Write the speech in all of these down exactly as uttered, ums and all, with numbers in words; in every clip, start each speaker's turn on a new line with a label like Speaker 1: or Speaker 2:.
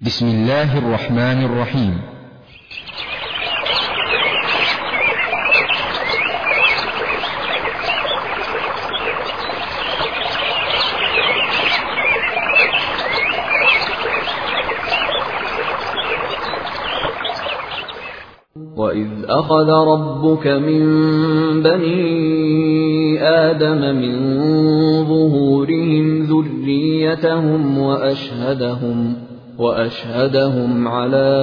Speaker 1: بسم الله الرحمن الرحيم.
Speaker 2: وَإِذْ أَخَذَ رَبُّكَ مِنْ بَنِي آدَمَ مِنْ ظُهُورِهِمْ ذُرِّيَّتَهُمْ وَأَشْهَدَهُمْ وَأَشْهَدَهُمْ عَلَى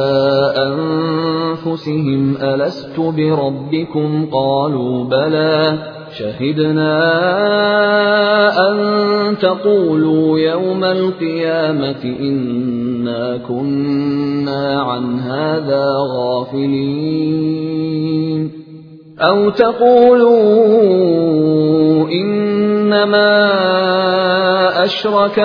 Speaker 2: أَنفُسِهِمْ أَلَسْتُ بِرَبِّكُمْ قَالُوا بَلَى شَهِدْنَا أَن تَقُولُوا يَوْمَ الْقِيَامَةِ إِنَّا كُنَّا عَنْ هَذَا غَافِلِينَ أَوْ تَقُولُوا إِنَّمَا أَشْرَكَ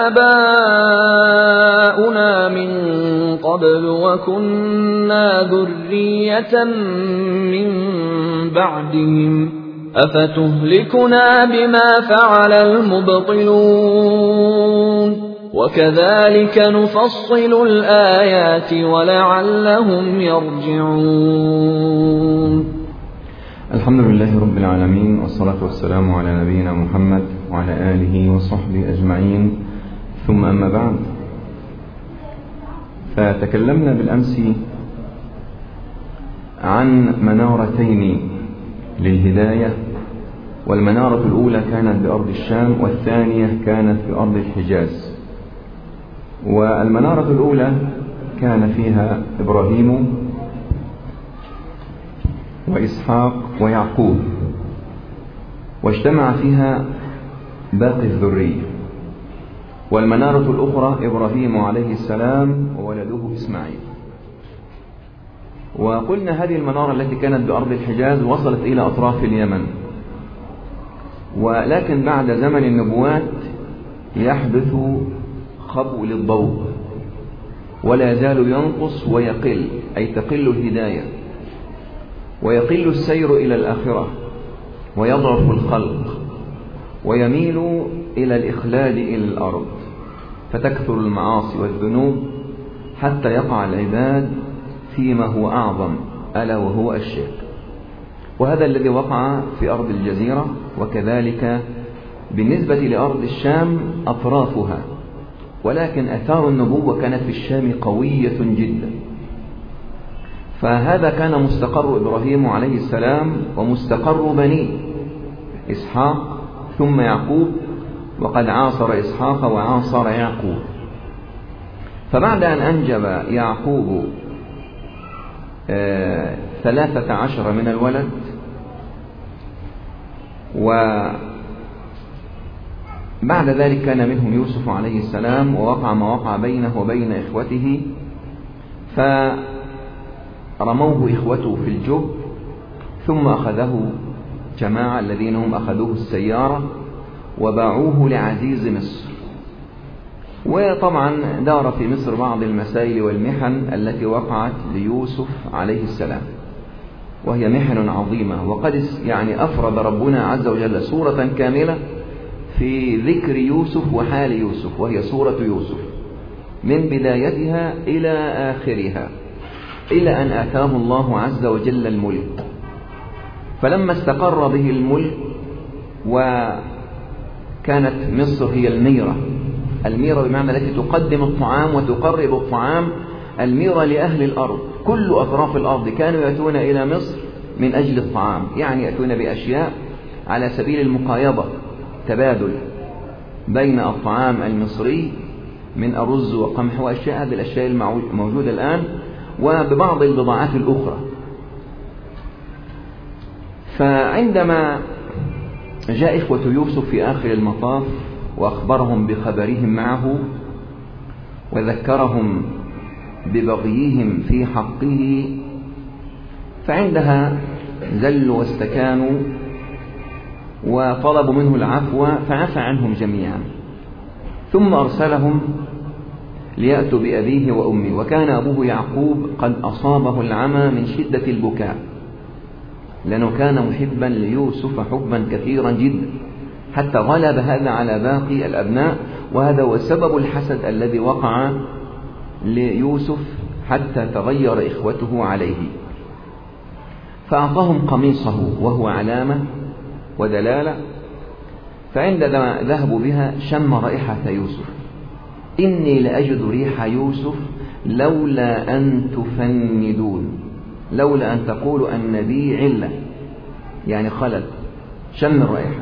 Speaker 2: آبَاؤُنَا مِن قَبْلُ وَكُنَّا ذُرِّيَّةً مِّن بَعْدِهِمْ أَفَتُهْلِكُنَا بِمَا فَعَلَ الْمُبْطِلُونَ وَكَذَلِكَ نُفَصِّلُ الْآيَاتِ وَلَعَلَّهُمْ يَرْجِعُونَ.
Speaker 3: الحمد لله رب العالمين، والصلاة والسلام على نبينا محمد وعلى آله وصحبه أجمعين، ثم أما بعد. فتكلمنا بالأمس عن منارتين للهداية، والمنارة الأولى كانت بأرض الشام، والثانية كانت بأرض الحجاز. والمنارة الأولى كان فيها إبراهيم وإسحاق ويعقوب، واجتمع فيها باقي الذرية. والمنارة الأخرى إبراهيم عليه السلام وولده إسماعيل. وقلنا هذه المنارة التي كانت بأرض الحجاز وصلت إلى أطراف اليمن، ولكن بعد زمن النبوات يحدث خبو للضوء، ولا يزال ينقص ويقل، أي تقل الهداية ويقل السير إلى الآخرة ويضعف الخلق ويميل إلى الإخلاد إلى الأرض، فتكثر المعاصي والذنوب حتى يقع العباد فيما هو أعظم، ألا وهو الشرك. وهذا الذي وقع في أرض الجزيرة، وكذلك بالنسبة لأرض الشام أطرافها، ولكن أثار النبوة كانت في الشام قوية جدا. فهذا كان مستقر إبراهيم عليه السلام ومستقر بنيه إسحاق ثم يعقوب، وقد عاصر إسحاق وعاصر يعقوب. فبعد أن أنجب يعقوب آه ثلاثة عشر من الولد، وبعد ذلك كان منهم يوسف عليه السلام، ووقع ما وقع بينه وبين إخوته، فرموه إخوته في الجب، ثم أخذه جماعة الذين هم أخذوه السيارة وباعوه لعزيز مصر. وطبعا دار في مصر بعض المسائل والمحن التي وقعت ليوسف عليه السلام، وهي محن عظيمة. وقد يعني أفرد ربنا عز وجل سورة كاملة في ذكر يوسف وحال يوسف، وهي سورة يوسف من بدايتها إلى آخرها، إلى أن آتاه الله عز وجل الملك. فلما استقر به الملك وكانت مصر هي الميرة، الميرة بمعنى التي تقدم الطعام وتقرب الطعام، الميرة لأهل الأرض، كل أطراف الأرض كانوا يأتون إلى مصر من أجل الطعام، يعني يأتون بأشياء على سبيل المقايضة، تبادل بين الطعام المصري من أرز وقمح وأشياء، هذه الأشياء الموجودة الآن، وببعض البضاعات الأخرى. فعندما جاء إخوة يوسف في آخر المطاف وأخبرهم بخبرهم معه وذكرهم ببغيهم في حقه، فعندها زلوا واستكانوا وطلبوا منه العفو، فعفى عنهم جميعا، ثم أرسلهم ليأتوا بأبيه وأمه. وكان أبوه يعقوب قد أصابه العمى من شدة البكاء، لأنه كان محبا ليوسف حبا كثيرا جدا، حتى غلب هذا على باقي الأبناء، وهذا هو سبب الحسد الذي وقع ليوسف حتى تغير إخوته عليه، فأعطاهم قميصه وهو علامة ودلالة، فعندما ذهبوا بها شم رائحة يوسف. إني لأجد ريح يوسف لولا أن تفندون، لولا أن تقولوا أن بي علة، يعني خلل، شم الرائحة.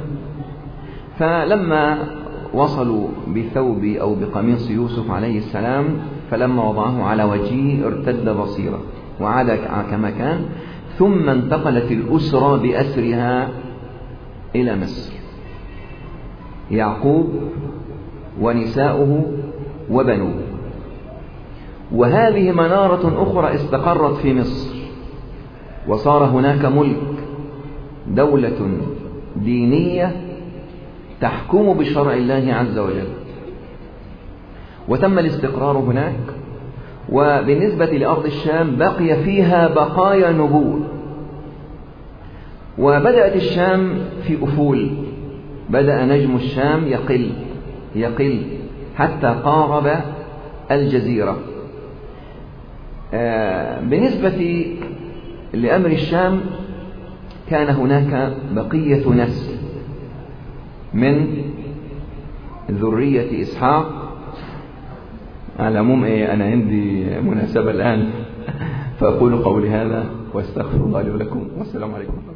Speaker 3: فلما وصلوا بثوب أو بقميص يوسف عليه السلام، فلما وضعه على وجهه ارتد بصيرة وعاد كما كان، ثم انتقلت الأسرة بأسرها إلى مصر، يعقوب ونساؤه وبنوه. وهذه منارة أخرى استقرت في مصر، وصار هناك ملك، دولة دينية تحكم بشرع الله عز وجل، وتم الاستقرار هناك. وبالنسبة لأرض الشام بقي فيها بقايا نبوة، وبدأت الشام في أفول، بدأ نجم الشام يقل يقل حتى قارب الجزيرة. بالنسبة لأمر الشام كان هناك بقية نسل من ذرية إسحاق. على العموم إيه، أنا عندي مناسبة الآن، فأقول قولي هذا وأستغفر الله لي ولكم، والسلام عليكم.